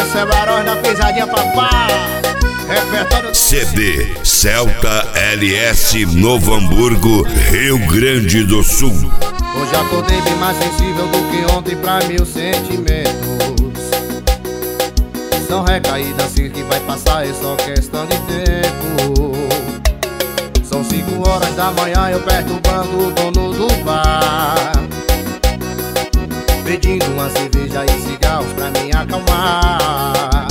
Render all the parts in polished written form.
Essa é Barões da Pisadinha, papai. Repertório CD Celta LS Novo Hamburgo, Rio Grande do Sul. Hoje acordei bem mais sensível do que ontem pra meus sentimentos. São recaídas que vai passar, é só questão de tempo. São 5 horas da manhã, eu perturbando o dono do bar, pedindo uma cerveja e cigarros pra me acalmar.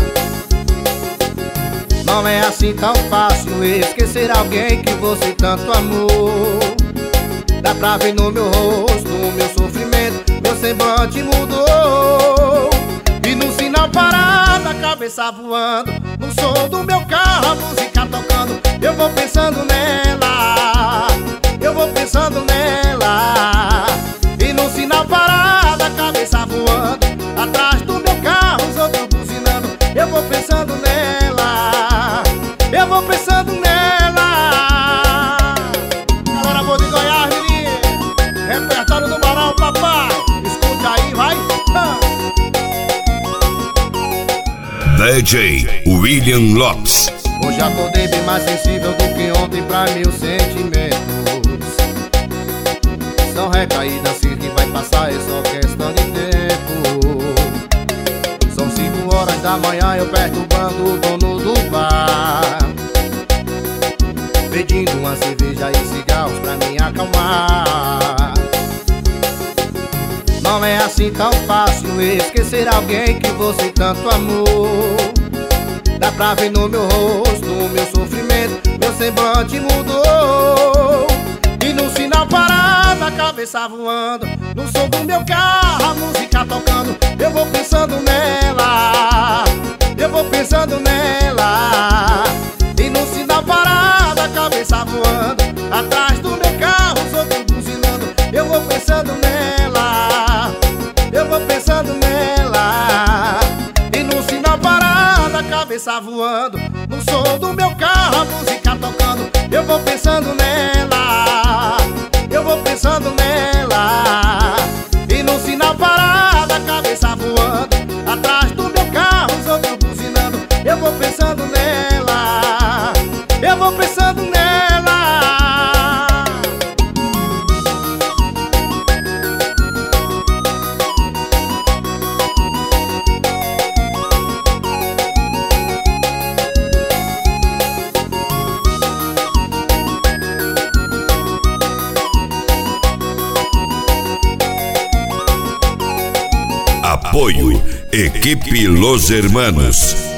Não é assim tão fácil esquecer alguém que você tanto amou. Dá pra ver no meu rosto o meu sofrimento, meu semblante mudou. E no sinal parado, a cabeça voando, no som do meu carro, a música tocando. Eu vou pensando nela, eu vou pensando nela. E no sinal parado, a cabeça voando, atrás do meu carro, os outros buzinando. Eu vou pensando nela, eu vou pensando nela. Galera boa de Goiás, menino, repertório do Barão, papai. Escuta aí, vai. DJ William Lopes. Hoje acordei bem mais sensível do que ontem pra meus sentimentos. São recaídas que vai passar, é só questão de tempo. São 5 horas da manhã, eu perturbando o dono do bar, pedindo uma cerveja e cigarros pra me acalmar. Não é assim tão fácil esquecer alguém que você tanto amou. Dá pra ver no meu rosto o meu sofrimento, meu semblante mudou. E no sinal parado, a cabeça voando, no som do meu carro, a música tocando. Eu vou pensando nela, eu vou pensando nela. E no sinal parado, a cabeça voando, atrás do meu carro, os outros buzinando. Eu vou pensando nela, eu vou pensando nela. E no sinal parado, a cabeça voando, no som do meu carro, a música tocando. Eu vou pensando nela, eu vou pensando nela. E no sinal parado, a cabeça voando, atrás do meu carro, os outros buzinando. Eu vou pensando nela, eu vou pensando nela. Apoio Equipe Los Hermanos.